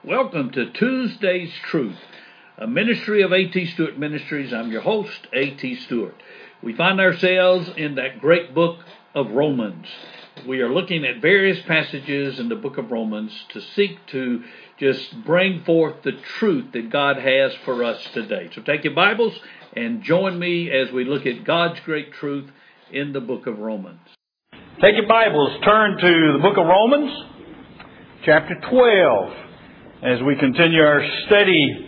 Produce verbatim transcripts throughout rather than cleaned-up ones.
Welcome to Tuesday's Truth, a ministry of A T Stewart Ministries. I'm your host, A T Stewart. We find ourselves in that great book of Romans. We are looking at various passages in the book of Romans to seek to just bring forth the truth that God has for us today. So take your Bibles and join me as we look at God's great truth in the book of Romans. Take your Bibles, turn to the book of Romans, chapter twelve. As we continue our study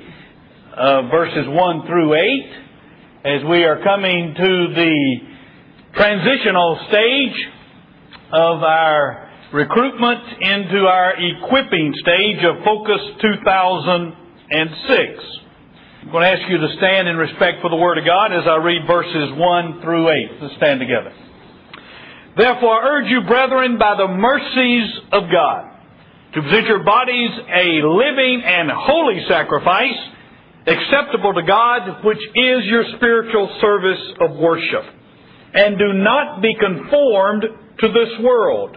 of verses one through eight, as we are coming to the transitional stage of our recruitment into our equipping stage of Focus two thousand six. I'm going to ask you to stand in respect for the Word of God as I read verses one through eight. Let's stand together. Therefore, I urge you, brethren, by the mercies of God, to present your bodies a living and holy sacrifice, acceptable to God, which is your spiritual service of worship. And do not be conformed to this world,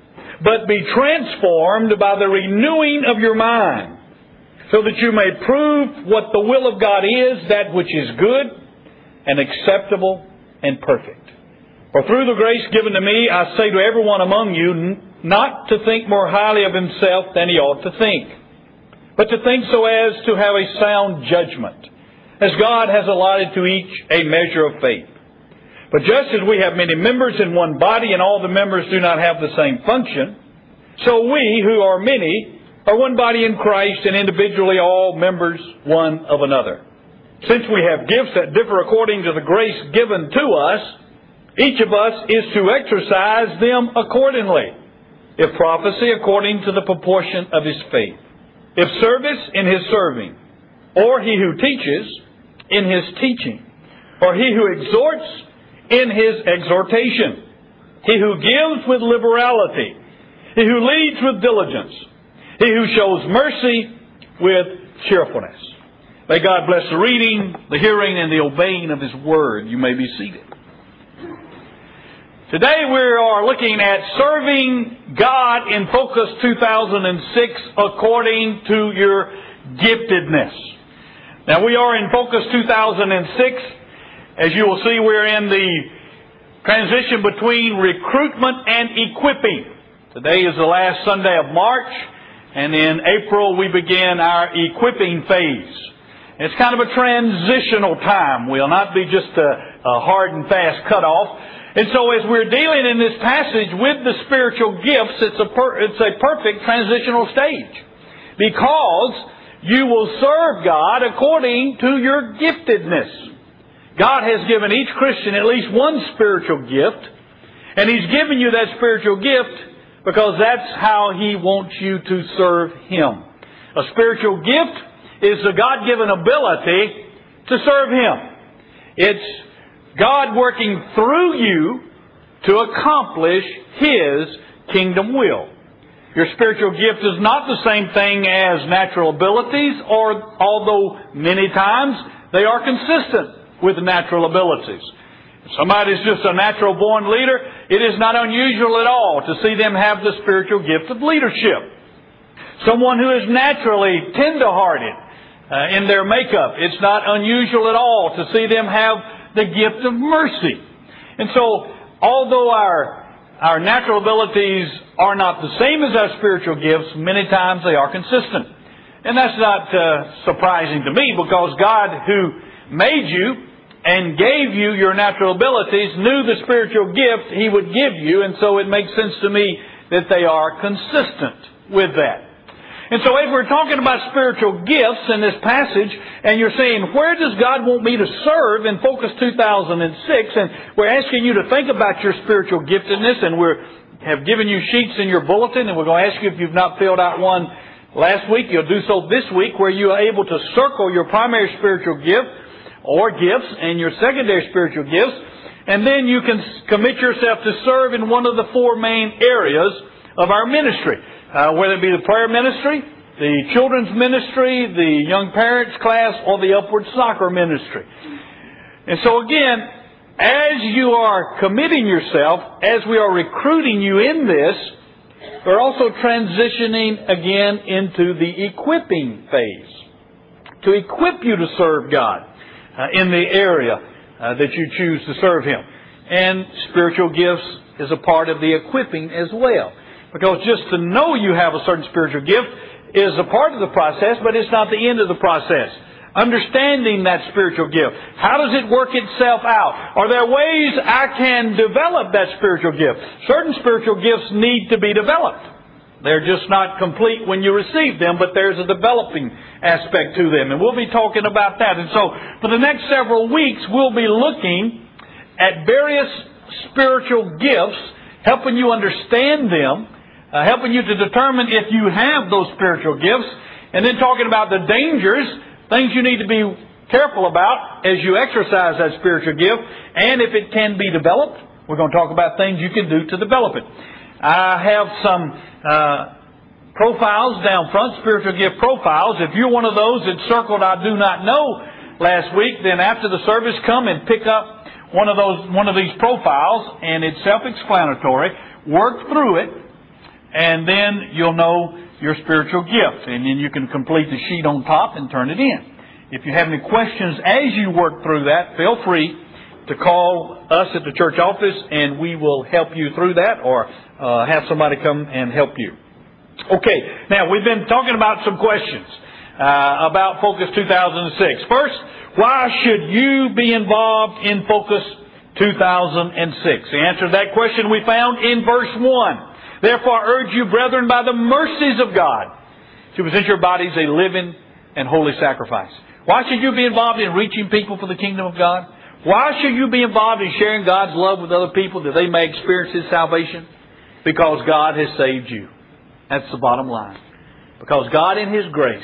but be transformed by the renewing of your mind, so that you may prove what the will of God is, that which is good and acceptable and perfect. For through the grace given to me, I say to everyone among you, not to think more highly of himself than he ought to think, but to think so as to have a sound judgment, as God has allotted to each a measure of faith. But just as we have many members in one body, and all the members do not have the same function, so we, who are many, are one body in Christ, and individually all members one of another. Since we have gifts that differ according to the grace given to us, each of us is to exercise them accordingly. If prophecy, according to the proportion of his faith. If service, in his serving. Or he who teaches, in his teaching. Or he who exhorts, in his exhortation. He who gives with liberality. He who leads with diligence. He who shows mercy with cheerfulness. May God bless the reading, the hearing, and the obeying of his word. You may be seated. Today we are looking at serving God in Focus two thousand six according to your giftedness. Now we are in Focus two thousand six. As you will see, we're in the transition between recruitment and equipping. Today is the last Sunday of March, and in April we begin our equipping phase. It's kind of a transitional time. We'll not be just a, a hard and fast cutoff. And so as we're dealing in this passage with the spiritual gifts, it's a, per, it's a perfect transitional stage. Because you will serve God according to your giftedness. God has given each Christian at least one spiritual gift. And He's given you that spiritual gift because that's how He wants you to serve Him. A spiritual gift is the God-given ability to serve Him. It's God working through you to accomplish His kingdom will. Your spiritual gift is not the same thing as natural abilities, or although many times they are consistent with natural abilities. If somebody is just a natural born leader, it is not unusual at all to see them have the spiritual gift of leadership. Someone who is naturally tender-hearted uh, in their makeup, it's not unusual at all to see them have the gift of mercy. And so, although our our natural abilities are not the same as our spiritual gifts, many times they are consistent. And that's not uh, surprising to me, because God, who made you and gave you your natural abilities, knew the spiritual gift He would give you, and so it makes sense to me that they are consistent with that. And so if we're talking about spiritual gifts in this passage, and you're saying, where does God want me to serve in Focus two thousand six? And we're asking you to think about your spiritual giftedness, and we have given you sheets in your bulletin, and we're going to ask you, if you've not filled out one last week, you'll do so this week, where you are able to circle your primary spiritual gift or gifts and your secondary spiritual gifts, and then you can commit yourself to serve in one of the four main areas of our ministry. Uh, whether it be the prayer ministry, the children's ministry, the young parents class, or the upward soccer ministry. And so again, as you are committing yourself, as we are recruiting you in this, we're also transitioning again into the equipping phase. To equip you to serve God uh, in the area uh, that you choose to serve Him. And spiritual gifts is a part of the equipping as well. Because just to know you have a certain spiritual gift is a part of the process, but it's not the end of the process. Understanding that spiritual gift. How does it work itself out? Are there ways I can develop that spiritual gift? Certain spiritual gifts need to be developed. They're just not complete when you receive them, but there's a developing aspect to them. And we'll be talking about that. And so, for the next several weeks, we'll be looking at various spiritual gifts, helping you understand them, uh, helping you to determine if you have those spiritual gifts, and then talking about the dangers, things you need to be careful about as you exercise that spiritual gift, and if it can be developed. We're going to talk about things you can do to develop it. I have some uh, profiles down front, spiritual gift profiles. If you're one of those that circled I do not know last week, then after the service, come and pick up one of those, one of these profiles, and it's self-explanatory. Work through it, and then you'll know your spiritual gift, and then you can complete the sheet on top and turn it in. If you have any questions as you work through that, feel free to call us at the church office, and we will help you through that, or uh, have somebody come and help you. Okay, now we've been talking about some questions uh, about Focus two thousand six. First, why should you be involved in Focus two thousand six? The answer to that question we found in verse one. Therefore, I urge you, brethren, by the mercies of God, to present your bodies a living and holy sacrifice. Why should you be involved in reaching people for the kingdom of God? Why should you be involved in sharing God's love with other people that they may experience His salvation? Because God has saved you. That's the bottom line. Because God in His grace,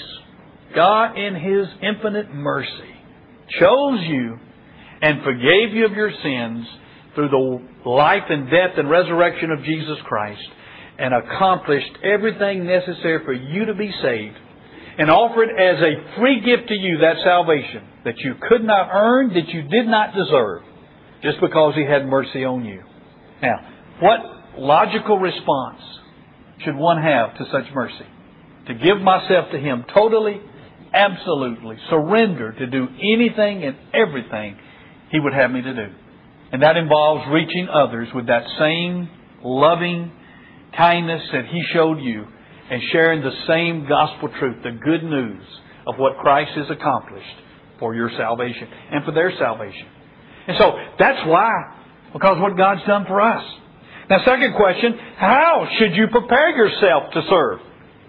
God in His infinite mercy, chose you and forgave you of your sins through the life and death and resurrection of Jesus Christ, and accomplished everything necessary for you to be saved, and offered as a free gift to you that salvation that you could not earn, that you did not deserve, just because He had mercy on you. Now, what logical response should one have to such mercy? To give myself to Him totally, absolutely, surrender to do anything and everything He would have me to do. And that involves reaching others with that same loving kindness that He showed you, and sharing the same gospel truth, the good news of what Christ has accomplished for your salvation and for their salvation. And so that's why, because of what God's done for us. Now, second question, how should you prepare yourself to serve?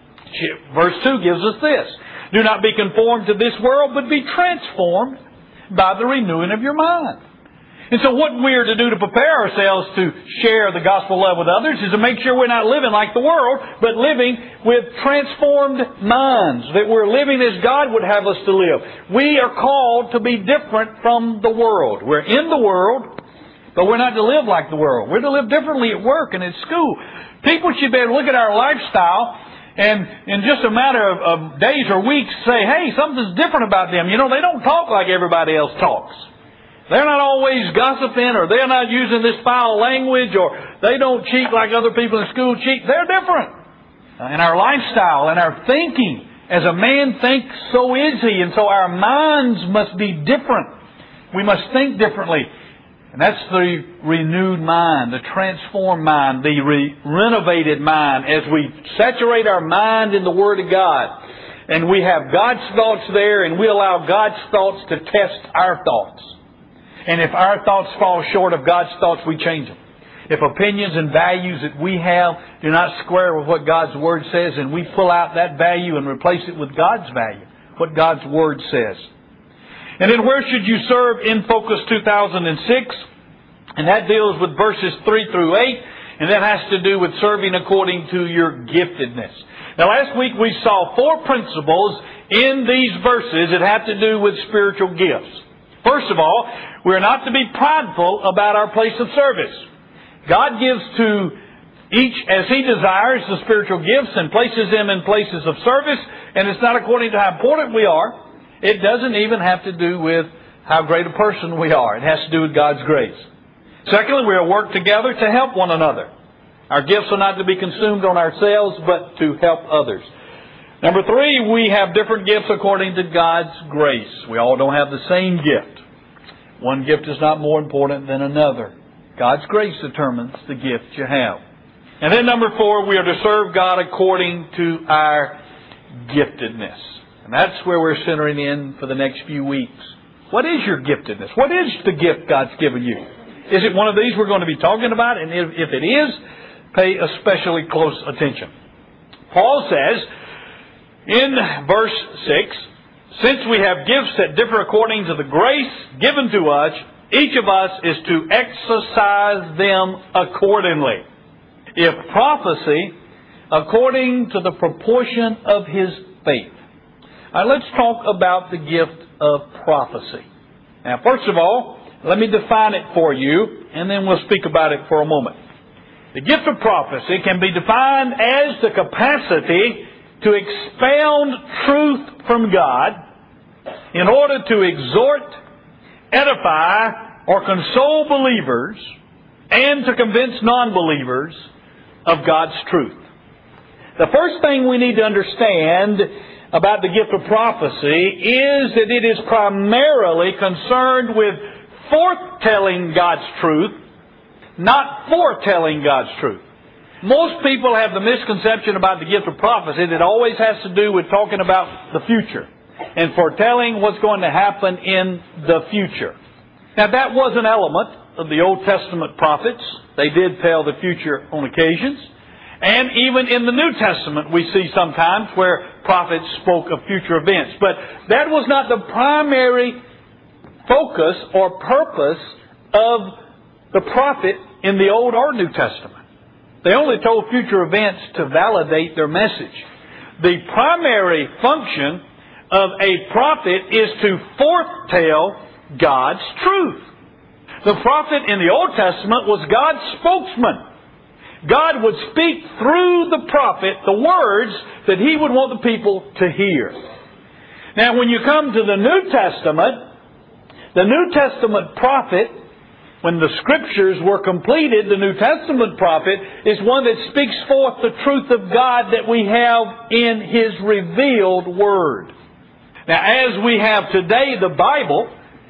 Verse two gives us this. Do not be conformed to this world, but be transformed by the renewing of your mind. And so what we are to do to prepare ourselves to share the gospel love with others is to make sure we're not living like the world, but living with transformed minds, that we're living as God would have us to live. We are called to be different from the world. We're in the world, but we're not to live like the world. We're to live differently at work and at school. People should be able to look at our lifestyle and in just a matter of, of days or weeks say, hey, something's different about them. You know, they don't talk like everybody else talks. They're not always gossiping, or they're not using this foul language, or they don't cheat like other people in school cheat. They're different. And our lifestyle and our thinking, as a man thinks, so is he. And so our minds must be different. We must think differently. And that's the renewed mind, the transformed mind, the re- renovated mind, as we saturate our mind in the Word of God. And we have God's thoughts there, and we allow God's thoughts to test our thoughts. And if our thoughts fall short of God's thoughts, we change them. If opinions and values that we have do not square with what God's Word says, and we pull out that value and replace it with God's value, what God's Word says. And then where should you serve in Focus two thousand six? And that deals with verses three through eight, and that has to do with serving according to your giftedness. Now last week we saw four principles in these verses that have to do with spiritual gifts. First of all, we are not to be prideful about our place of service. God gives to each as He desires the spiritual gifts and places them in places of service, and it's not according to how important we are. It doesn't even have to do with how great a person we are. It has to do with God's grace. Secondly, we are to work together to help one another. Our gifts are not to be consumed on ourselves, but to help others. Number three, we have different gifts according to God's grace. We all don't have the same gift. One gift is not more important than another. God's grace determines the gift you have. And then number four, we are to serve God according to our giftedness. And that's where we're centering in for the next few weeks. What is your giftedness? What is the gift God's given you? Is it one of these we're going to be talking about? And if, if it is, pay especially close attention. Paul says in verse six, since we have gifts that differ according to the grace given to us, each of us is to exercise them accordingly. If prophecy, according to the proportion of his faith. Now let's talk about the gift of prophecy. Now first of all, let me define it for you, and then we'll speak about it for a moment. The gift of prophecy can be defined as the capacity to expound truth from God in order to exhort, edify, or console believers, and to convince non-believers of God's truth. The first thing we need to understand about the gift of prophecy is that it is primarily concerned with foretelling God's truth, not foretelling God's truth. Most people have the misconception about the gift of prophecy that it always has to do with talking about the future and foretelling what's going to happen in the future. Now that was an element of the Old Testament prophets. They did tell the future on occasions. And even in the New Testament we see sometimes where prophets spoke of future events. But that was not the primary focus or purpose of the prophet in the Old or New Testament. They only told future events to validate their message. The primary function of a prophet is to foretell God's truth. The prophet in the Old Testament was God's spokesman. God would speak through the prophet the words that He would want the people to hear. Now when you come to the New Testament, the New Testament prophet, when the Scriptures were completed, the New Testament prophet is one that speaks forth the truth of God that we have in His revealed Word. Now as we have today the Bible,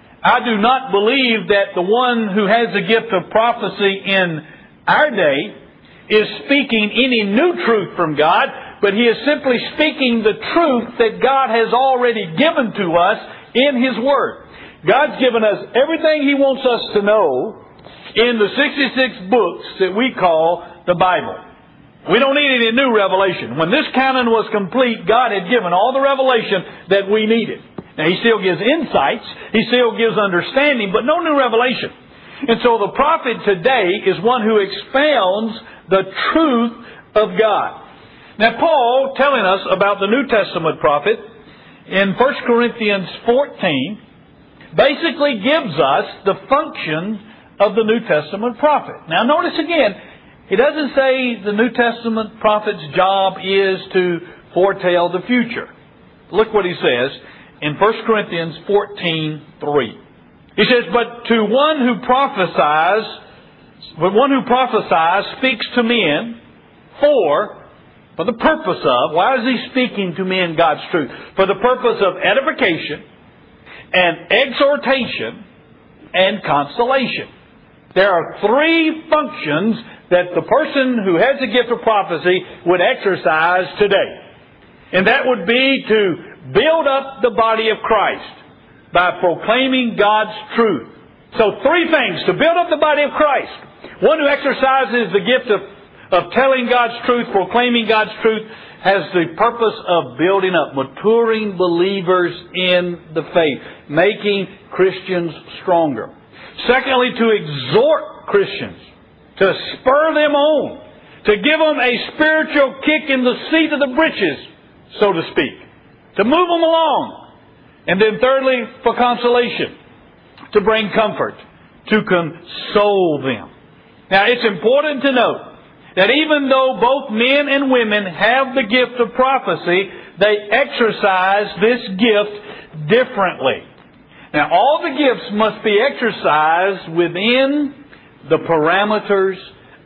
I do not believe that the one who has the gift of prophecy in our day is speaking any new truth from God, but he is simply speaking the truth that God has already given to us in His Word. God's given us everything He wants us to know in the sixty-six books that we call the Bible. We don't need any new revelation. When this canon was complete, God had given all the revelation that we needed. Now He still gives insights, He still gives understanding, but no new revelation. And so the prophet today is one who expounds the truth of God. Now Paul, telling us about the New Testament prophet in First Corinthians fourteen, basically gives us the function of the New Testament prophet. Now notice again, he doesn't say the New Testament prophet's job is to foretell the future. Look what he says in First Corinthians fourteen three. He says, but to one who prophesies, but one who prophesies speaks to men for, for the purpose of, why is he speaking to men God's truth? For the purpose of edification and exhortation and consolation. There are three functions that the person who has the gift of prophecy would exercise today. And that would be to build up the body of Christ by proclaiming God's truth. So three things to build up the body of Christ. One who exercises the gift of, of telling God's truth, proclaiming God's truth, has the purpose of building up, maturing believers in the faith, making Christians stronger. Secondly, to exhort Christians, to spur them on, to give them a spiritual kick in the seat of the britches, so to speak, to move them along. And then thirdly, for consolation, to bring comfort, to console them. Now it's important to note that even though both men and women have the gift of prophecy, they exercise this gift differently. Now all the gifts must be exercised within the parameters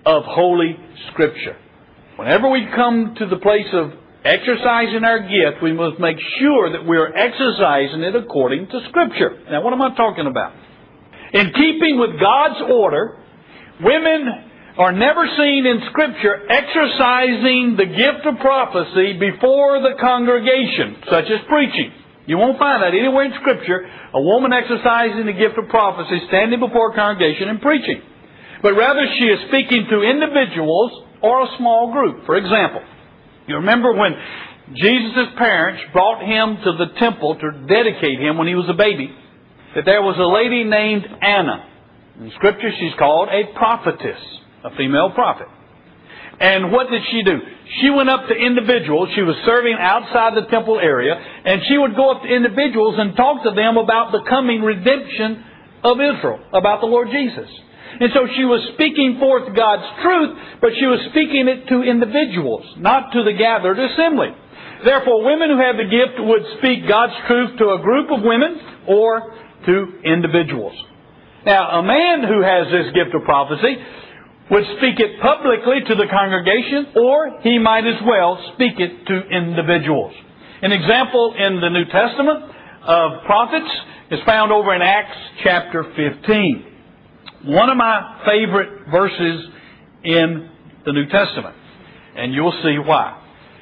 of Holy Scripture. Whenever we come to the place of exercising our gift, we must make sure that we are exercising it according to Scripture. Now, what am I talking about? In keeping with God's order, women are never seen in Scripture exercising the gift of prophecy before the congregation, such as preaching. You won't find that anywhere in Scripture, a woman exercising the gift of prophecy, standing before a congregation and preaching. But rather she is speaking to individuals or a small group. For example, you remember when Jesus' parents brought him to the temple to dedicate him when he was a baby, that there was a lady named Anna. In Scripture she's called a prophetess, a female prophet. And what did she do? She went up to individuals. She was serving outside the temple area, and she would go up to individuals and talk to them about the coming redemption of Israel, about the Lord Jesus. And so she was speaking forth God's truth, but she was speaking it to individuals, not to the gathered assembly. Therefore, women who have the gift would speak God's truth to a group of women or to individuals. Now, a man who has this gift of prophecy would speak it publicly to the congregation, or he might as well speak it to individuals. An example in the New Testament of prophets is found over in Acts chapter fifteen. One of my favorite verses in the New Testament. And you'll see why.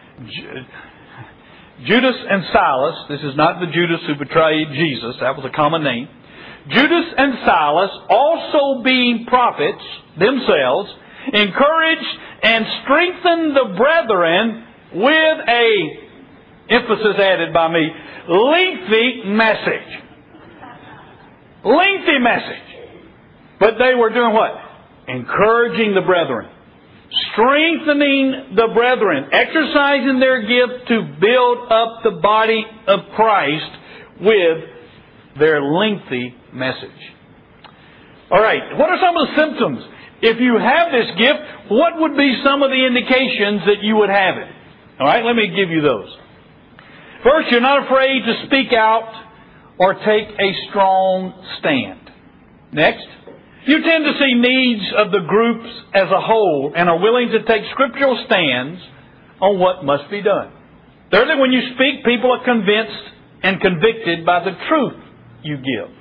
Judas and Silas, this is not the Judas who betrayed Jesus, that was a common name. Judas and Silas, also being prophets themselves, encouraged and strengthened the brethren with a, emphasis added by me, lengthy message. Lengthy message. But they were doing what? Encouraging the brethren. Strengthening the brethren. Exercising their gift to build up the body of Christ with their lengthy message. All right. What are some of the symptoms? If you have this gift, what would be some of the indications that you would have it? All right. Let me give you those. First, you're not afraid to speak out or take a strong stand. Next, you tend to see needs of the groups as a whole and are willing to take scriptural stands on what must be done. Thirdly, when you speak, people are convinced and convicted by the truth you give.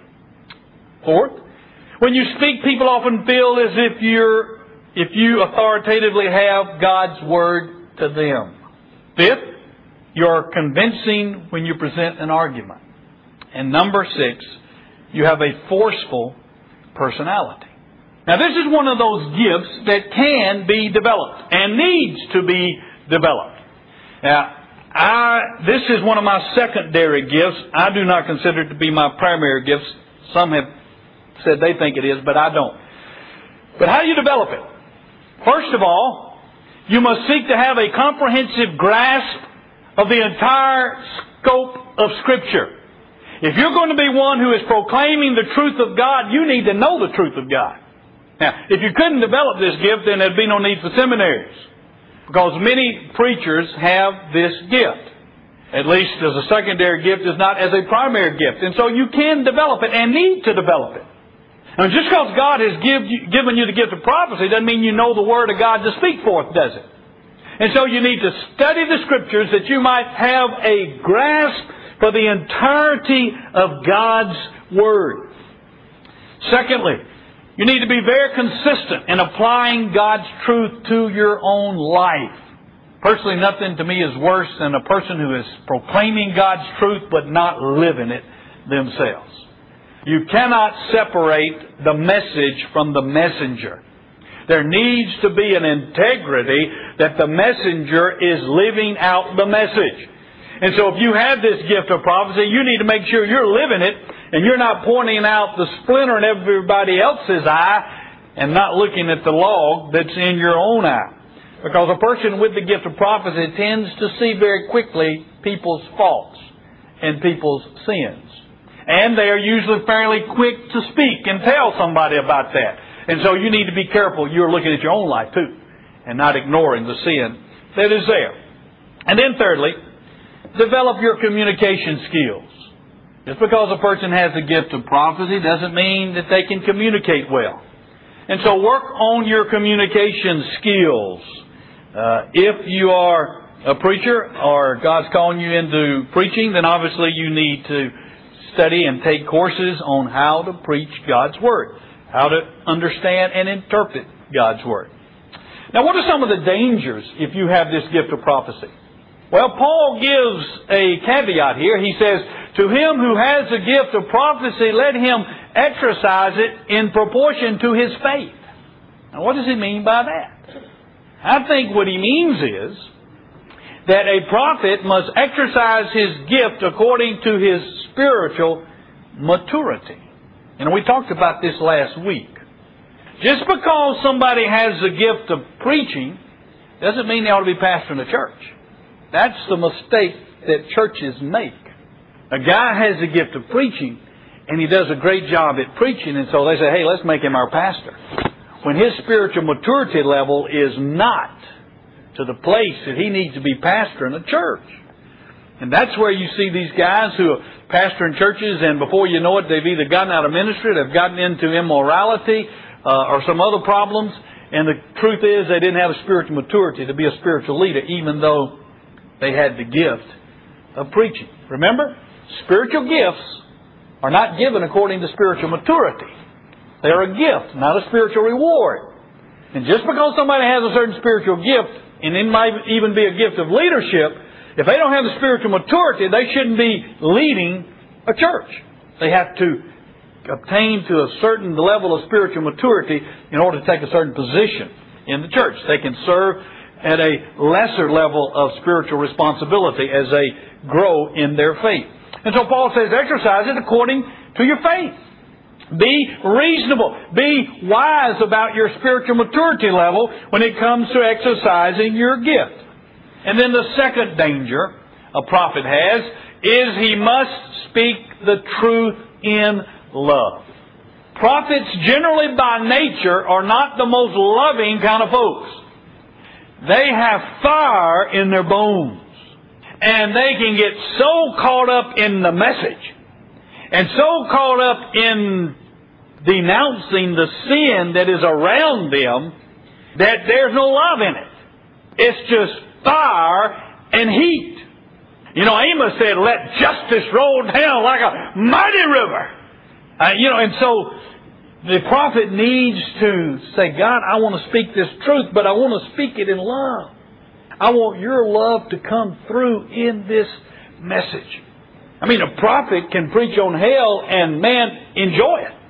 Fourth, when you speak, people often feel as if you're, if you authoritatively have God's Word to them. Fifth, you're convincing when you present an argument. And number six, you have a forceful personality. Now, this is one of those gifts that can be developed and needs to be developed. Now, I, this is one of my secondary gifts. I do not consider it to be my primary gifts. Some have said they think it is, but I don't. But how do you develop it? First of all, you must seek to have a comprehensive grasp of the entire scope of Scripture. If you're going to be one who is proclaiming the truth of God, you need to know the truth of God. Now, if you couldn't develop this gift, then there'd be no need for seminaries. Because many preachers have this gift. At least as a secondary gift, is not as a primary gift. And so you can develop it and need to develop it. Now, just because God has give you, given you the gift of prophecy doesn't mean you know the Word of God to speak forth, does it? And so you need to study the Scriptures that you might have a grasp for the entirety of God's Word. Secondly, you need to be very consistent in applying God's truth to your own life. Personally, nothing to me is worse than a person who is proclaiming God's truth but not living it themselves. You cannot separate the message from the messenger. There needs to be an integrity that the messenger is living out the message. And so if you have this gift of prophecy, you need to make sure you're living it and you're not pointing out the splinter in everybody else's eye and not looking at the log that's in your own eye. Because a person with the gift of prophecy tends to see very quickly people's faults and people's sins. And they are usually fairly quick to speak and tell somebody about that. And so you need to be careful you're looking at your own life too and not ignoring the sin that is there. And then thirdly, develop your communication skills. Just because a person has the gift of prophecy doesn't mean that they can communicate well. And so work on your communication skills. Uh, if you are a preacher or God's calling you into preaching, then obviously you need to study and take courses on how to preach God's Word, how to understand and interpret God's Word. Now, what are some of the dangers if you have this gift of prophecy? Well, Paul gives a caveat here. He says, to him who has the gift of prophecy, let him exercise it in proportion to his faith. Now, what does he mean by that? I think what he means is that a prophet must exercise his gift according to his spiritual maturity. And we talked about this last week. Just because somebody has the gift of preaching doesn't mean they ought to be pastoring a church. That's the mistake that churches make. A guy has the gift of preaching, and he does a great job at preaching, and so they say, hey, let's make him our pastor. When his spiritual maturity level is not to the place that he needs to be pastoring a church. And that's where you see these guys who are pastoring churches, and before you know it, they've either gotten out of ministry, they've gotten into immorality, uh, or some other problems, and the truth is they didn't have a spiritual maturity to be a spiritual leader, even though they had the gift of preaching. Remember? Spiritual gifts are not given according to spiritual maturity. They are a gift, not a spiritual reward. And just because somebody has a certain spiritual gift, and it might even be a gift of leadership, if they don't have the spiritual maturity, they shouldn't be leading a church. They have to obtain to a certain level of spiritual maturity in order to take a certain position in the church. They can serve at a lesser level of spiritual responsibility as they grow in their faith. And so Paul says, exercise it according to your faith. Be reasonable. Be wise about your spiritual maturity level when it comes to exercising your gift. And then the second danger a prophet has is he must speak the truth in love. Prophets generally by nature are not the most loving kind of folks. They have fire in their bones. And they can get so caught up in the message and so caught up in denouncing the sin that is around them that there's no love in it. It's just fire and heat. You know, Amos said, let justice roll down like a mighty river. Uh, you know, and so the prophet needs to say, God, I want to speak this truth, but I want to speak it in love. I want your love to come through in this message. I mean, a prophet can preach on hell and, man, enjoy it.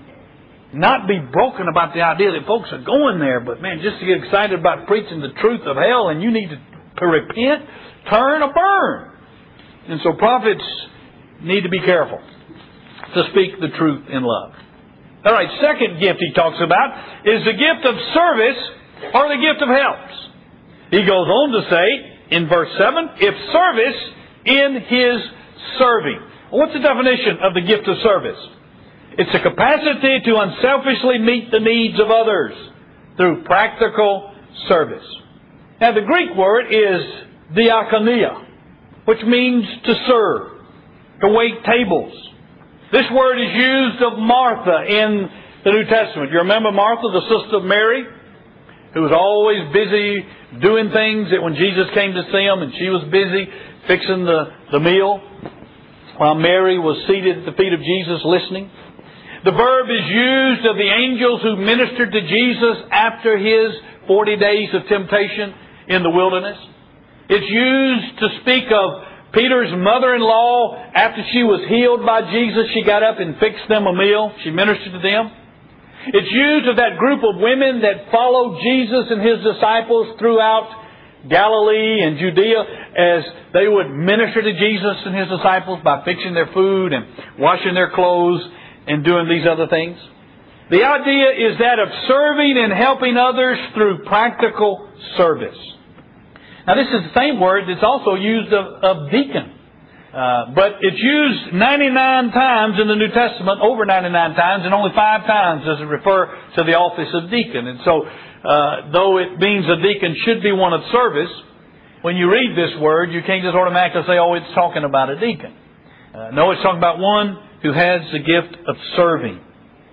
Not be broken about the idea that folks are going there, but, man, just to get excited about preaching the truth of hell, and you need to, to repent, turn, or burn. And so prophets need to be careful to speak the truth in love. All right, second gift he talks about is the gift of service or the gift of helps. He goes on to say in verse seven, if service in his serving. What's the definition of the gift of service? It's a capacity to unselfishly meet the needs of others through practical service. Now the Greek word is diakonia, which means to serve, to wait tables. This word is used of Martha in the New Testament. You remember Martha, the sister of Mary, who was always busy doing things that when Jesus came to see him, and she was busy fixing the, the meal while Mary was seated at the feet of Jesus listening. The verb is used of the angels who ministered to Jesus after his forty days of temptation in the wilderness. It's used to speak of Peter's mother-in-law. After she was healed by Jesus, she got up and fixed them a meal. She ministered to them. It's used of that group of women that followed Jesus and his disciples throughout Galilee and Judea as they would minister to Jesus and his disciples by fixing their food and washing their clothes and doing these other things. The idea is that of serving and helping others through practical service. Now this is the same word that's also used of, of deacon. Uh, but it's used ninety-nine times in the New Testament, over ninety-nine times, and only five times does it refer to the office of deacon. And so, uh, though it means a deacon should be one of service, when you read this word, you can't just automatically say, oh, it's talking about a deacon. Uh, no, it's talking about one who has the gift of serving.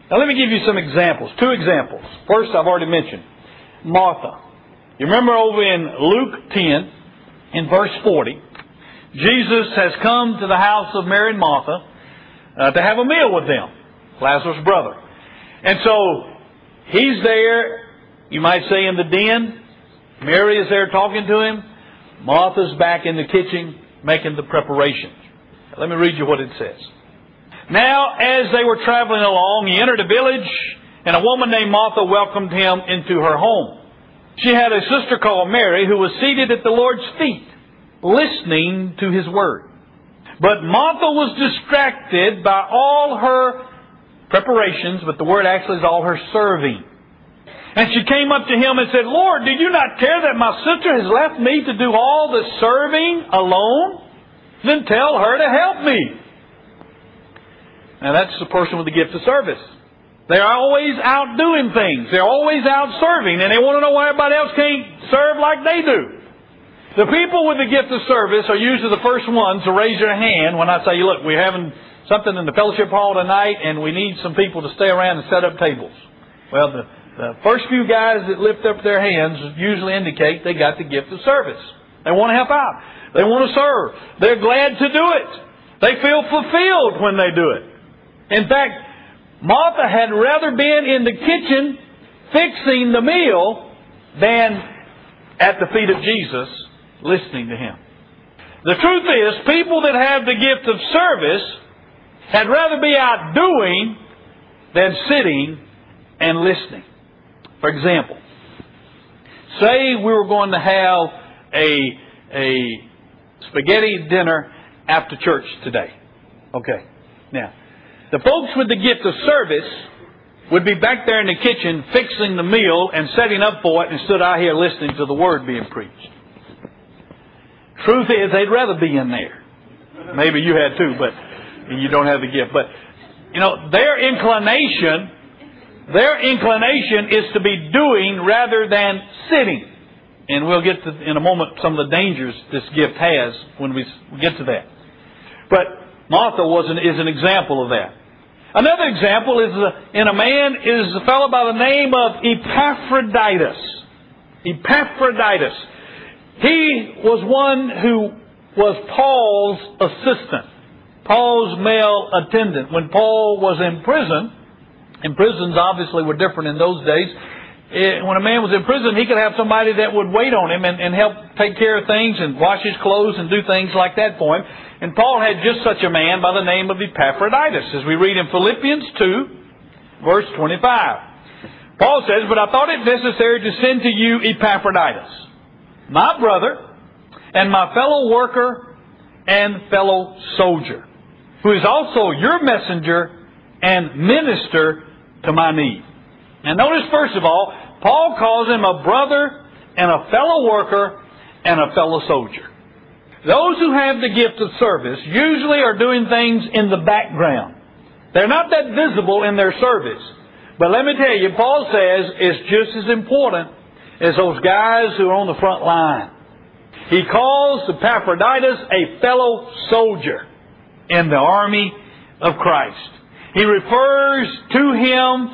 Now let me give you some examples, two examples. First, I've already mentioned Martha. You remember over in Luke ten, in verse forty, Jesus has come to the house of Mary and Martha uh, to have a meal with them, Lazarus' brother. And so he's there, you might say, in the den. Mary is there talking to him. Martha's back in the kitchen making the preparations. Let me read you what it says. Now, as they were traveling along, he entered a village, and a woman named Martha welcomed him into her home. She had a sister called Mary who was seated at the Lord's feet, listening to His word. But Martha was distracted by all her preparations, but the word actually is all her serving. And she came up to him and said, Lord, did you not care that my sister has left me to do all the serving alone? Then tell her to help me. Now that's the person with the gift of service. They're always out doing things. They're always out serving. And they want to know why everybody else can't serve like they do. The people with the gift of service are usually the first ones to raise their hand when I say, look, we're having something in the fellowship hall tonight and we need some people to stay around and set up tables. Well, the, the first few guys that lift up their hands usually indicate they got the gift of service. They want to help out. They want to serve. They're glad to do it. They feel fulfilled when they do it. In fact, Martha had rather been in the kitchen fixing the meal than at the feet of Jesus listening to Him. The truth is, people that have the gift of service had rather be out doing than sitting and listening. For example, say we were going to have a, a spaghetti dinner after church today. Okay. Now, the folks with the gift of service would be back there in the kitchen fixing the meal and setting up for it and stood out here listening to the word being preached. Truth is, they'd rather be in there. Maybe you had too, but you don't have the gift. But, you know, their inclination, their inclination is to be doing rather than sitting. And we'll get to, in a moment, some of the dangers this gift has when we get to that. But Martha was an, is an example of that. Another example is a, in a man is a fellow by the name of Epaphroditus. Epaphroditus. He was one who was Paul's assistant, Paul's male attendant. When Paul was in prison, and prisons obviously were different in those days, it, when a man was in prison, he could have somebody that would wait on him and, and help take care of things and wash his clothes and do things like that for him. And Paul had just such a man by the name of Epaphroditus, as we read in Philippians two, verse twenty-five. Paul says, "But I thought it necessary to send to you Epaphroditus, my brother, and my fellow worker and fellow soldier, who is also your messenger and minister to my need." And notice, first of all, Paul calls him a brother and a fellow worker and a fellow soldier. Those who have the gift of service usually are doing things in the background. They're not that visible in their service. But let me tell you, Paul says it's just as important as those guys who are on the front line. He calls Epaphroditus a fellow soldier in the army of Christ. He refers to him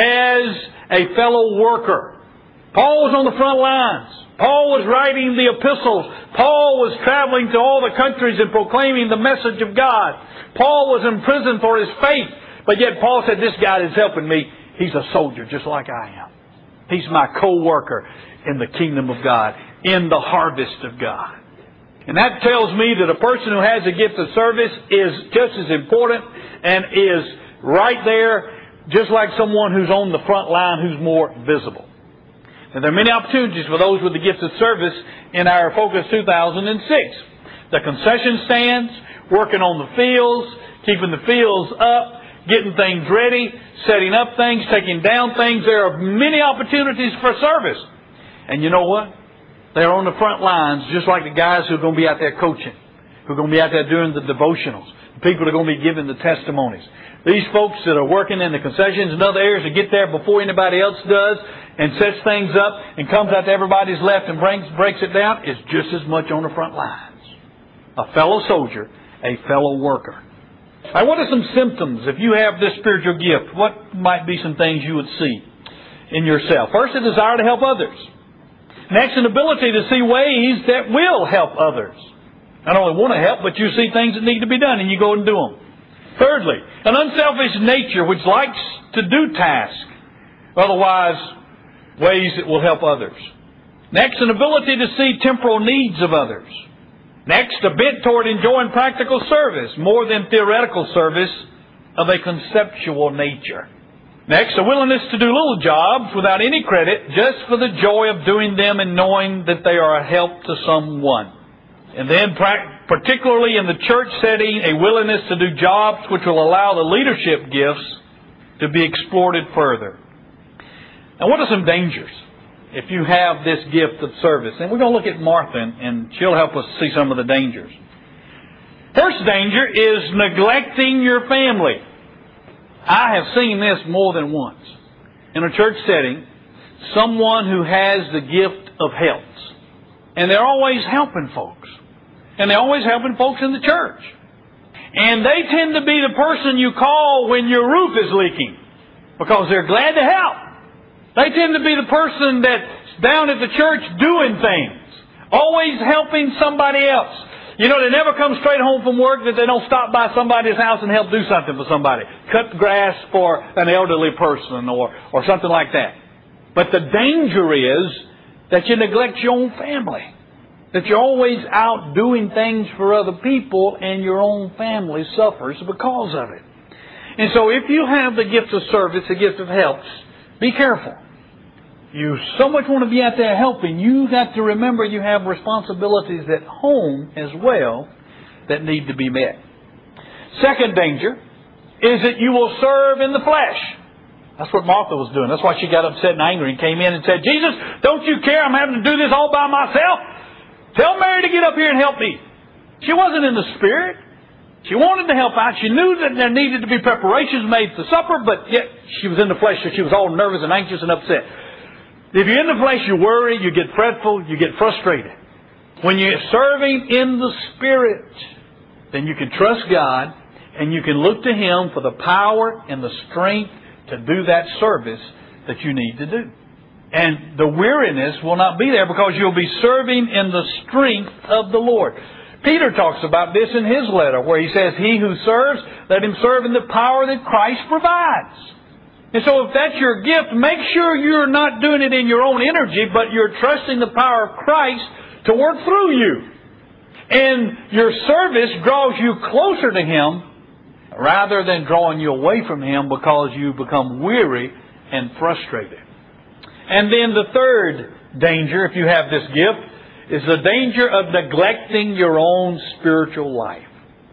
as a fellow worker. Paul was on the front lines. Paul was writing the epistles. Paul was traveling to all the countries and proclaiming the message of God. Paul was in prison for his faith. But yet Paul said, this guy is helping me. He's a soldier just like I am. He's my co-worker in the kingdom of God, in the harvest of God. And that tells me that a person who has a gift of service is just as important and is right there, just like someone who's on the front line who's more visible. And there are many opportunities for those with the gift of service in our Focus two thousand six. The concession stands, working on the fields, keeping the fields up, getting things ready, setting up things, taking down things. There are many opportunities for service. And you know what? They're on the front lines, just like the guys who are going to be out there coaching, who are going to be out there doing the devotionals, the people that are going to be giving the testimonies. These folks that are working in the concessions and other areas to get there before anybody else does and sets things up and comes out to everybody's left and brings, breaks it down is just as much on the front lines. A fellow soldier, a fellow worker. All right, what are some symptoms? If you have this spiritual gift, what might be some things you would see in yourself? First, a desire to help others. Next, an ability to see ways that will help others. Not only want to help, but you see things that need to be done and you go and do them. Thirdly, an unselfish nature which likes to do tasks, otherwise ways that will help others. Next, an ability to see temporal needs of others. Next, a bent toward enjoying practical service more than theoretical service of a conceptual nature. Next, a willingness to do little jobs without any credit just for the joy of doing them and knowing that they are a help to someone. And then, particularly in the church setting, a willingness to do jobs which will allow the leadership gifts to be exploited further. Now, what are some dangers if you have this gift of service? And we're going to look at Martha, and she'll help us see some of the dangers. First danger is neglecting your family. I have seen this more than once. In a church setting, someone who has the gift of helps. And they're always helping folks. And they're always helping folks in the church. And they tend to be the person you call when your roof is leaking, because they're glad to help. They tend to be the person that's down at the church doing things, always helping somebody else. You know, they never come straight home from work that they don't stop by somebody's house and help do something for somebody. Cut grass for an elderly person or, or something like that. But the danger is that you neglect your own family. That you're always out doing things for other people and your own family suffers because of it. And so if you have the gift of service, the gift of helps, be careful. You so much want to be out there helping, you got to remember you have responsibilities at home as well that need to be met. Second danger is that you will serve in the flesh. That's what Martha was doing. That's why she got upset and angry and came in and said, Jesus, don't you care? I'm having to do this all by myself. Tell Mary to get up here and help me. She wasn't in the Spirit. She wanted to help out. She knew that there needed to be preparations made for supper, but yet she was in the flesh, so she was all nervous and anxious and upset. If you're in the flesh, you worry, you get fretful, you get frustrated. When you're serving in the Spirit, then you can trust God and you can look to Him for the power and the strength to do that service that you need to do. And the weariness will not be there because you'll be serving in the strength of the Lord. Peter talks about this in his letter where he says, He who serves, let him serve in the power that Christ provides. And so if that's your gift, make sure you're not doing it in your own energy, but you're trusting the power of Christ to work through you. And your service draws you closer to Him rather than drawing you away from Him because you become weary and frustrated. And then the third danger, if you have this gift, is the danger of neglecting your own spiritual life.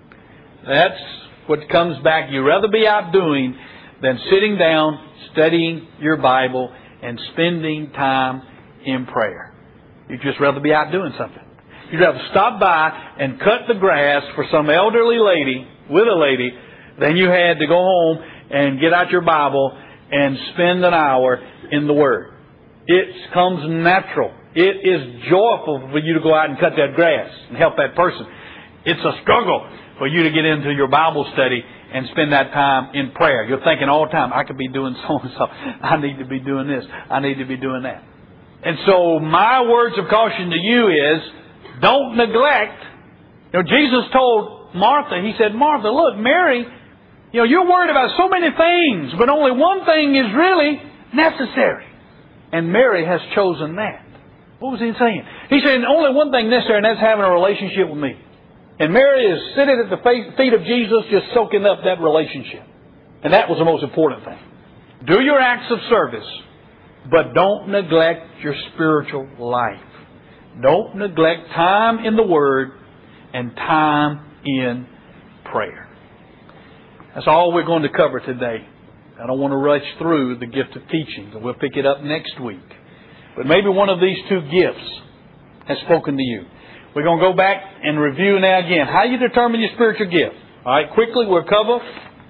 That's what comes back. You'd rather be out doing than sitting down, studying your Bible, and spending time in prayer. You'd just rather be out doing something. You'd rather stop by and cut the grass for some elderly lady, with a lady, than you had to go home and get out your Bible and spend an hour in the Word. It comes natural. It is joyful for you to go out and cut that grass and help that person. It's a struggle for you to get into your Bible study and spend that time in prayer. You're thinking all the time, I could be doing so and so. I need to be doing this. I need to be doing that. And so my words of caution to you is, don't neglect. You know, Jesus told Martha, He said, Martha, look, Mary, you know, you're worried about so many things, but only one thing is really necessary. And Mary has chosen that. What was He saying? He said, only one thing necessary, and that's having a relationship with me. And Mary is sitting at the feet of Jesus just soaking up that relationship. And that was the most important thing. Do your acts of service, but don't neglect your spiritual life. Don't neglect time in the Word and time in prayer. That's all we're going to cover today. I don't want to rush through the gift of teaching. We'll pick it up next week. But maybe one of these two gifts has spoken to you. We're going to go back and review now again how you determine your spiritual gift. All right, quickly we'll cover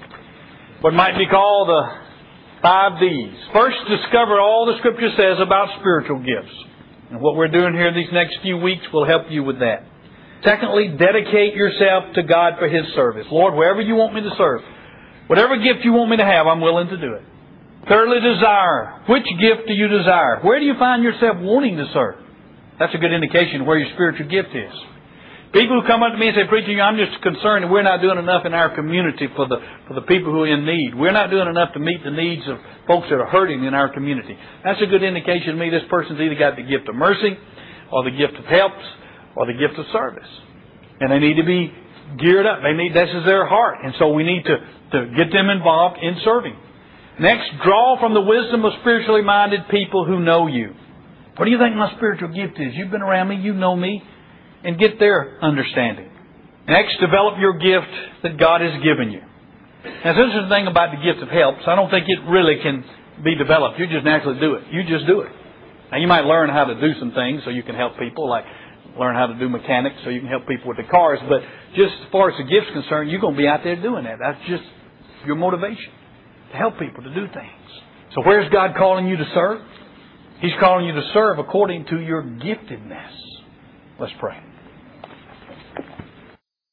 what might be called the five D's. First, discover all the Scripture says about spiritual gifts. And what we're doing here these next few weeks will help you with that. Secondly, dedicate yourself to God for His service. Lord, wherever you want me to serve, whatever gift you want me to have, I'm willing to do it. Thirdly, desire. Which gift do you desire? Where do you find yourself wanting to serve? That's a good indication of where your spiritual gift is. People who come up to me and say, Preacher, I'm just concerned that we're not doing enough in our community for the for the people who are in need. We're not doing enough to meet the needs of folks that are hurting in our community. That's a good indication to me this person's either got the gift of mercy or the gift of helps or the gift of service. And they need to be geared up. They need, this is their heart. And so we need to, to get them involved in serving. Next, draw from the wisdom of spiritually minded people who know you. What do you think my spiritual gift is? You've been around me, you know me, and get their understanding. Next, develop your gift that God has given you. Now, the interesting thing about the gift of helps, I don't think it really can be developed. You just naturally do it. You just do it. Now, you might learn how to do some things so you can help people, like learn how to do mechanics so you can help people with the cars. But just as far as the gift's concerned, you're going to be out there doing that. That's just your motivation, to help people to do things. So where's God calling you to serve? He's calling you to serve according to your giftedness. Let's pray.